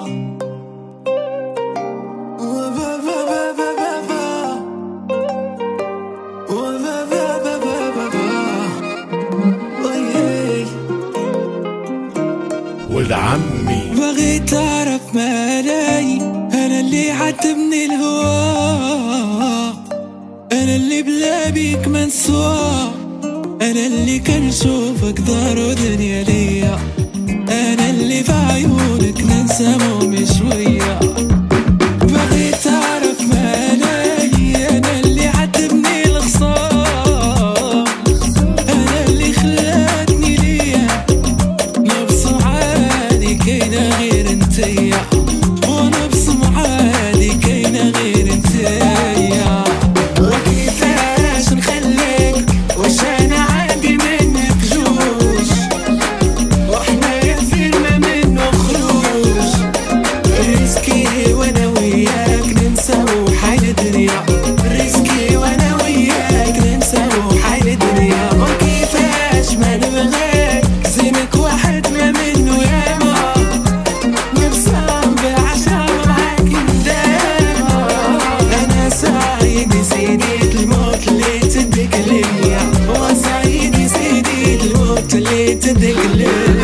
ولد عمي بغيت اعرف ما علي، انا اللي عتبني الهوا، انا اللي بلا بيك منسوا، انا اللي كنشوفك دار ودنيا ليا، انا اللي في عيونك ننسى همومي شويه. بغيت اعرف ما علي، انا اللي عتبني الخصام، انا اللي خلاتني ليا نبصم عادي كاينه غير انتيا، ونبصم عادي كاينه غير انتيا. وكيفاش نخليك واش انا عندي منك جوج، وحنايا فيلم منه خروج، ريسكي وانا وياك ننساو حال الدنيا، ريسكي وانا وياك ننساو حال الدنيا. وكيفاش ما نبغيك زينك واحد ما منه ياما، نبصم بالعشرة معاك نداما، انا سعيد سيدي الموت اللي تديك ليا، وسعيد سيدي الموت اللي تديك ليا.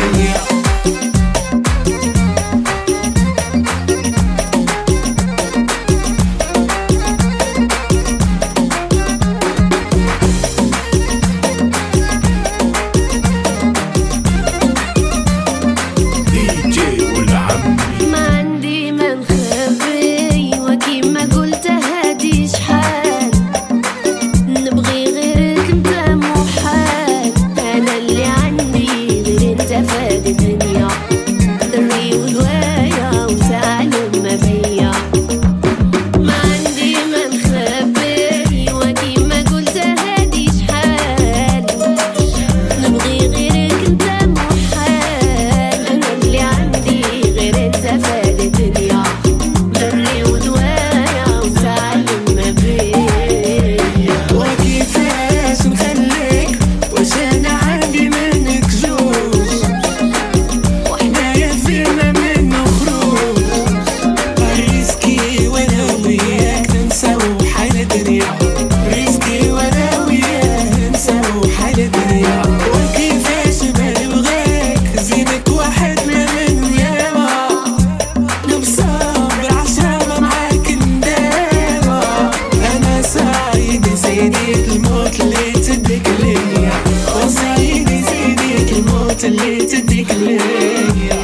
اللي تديك ليا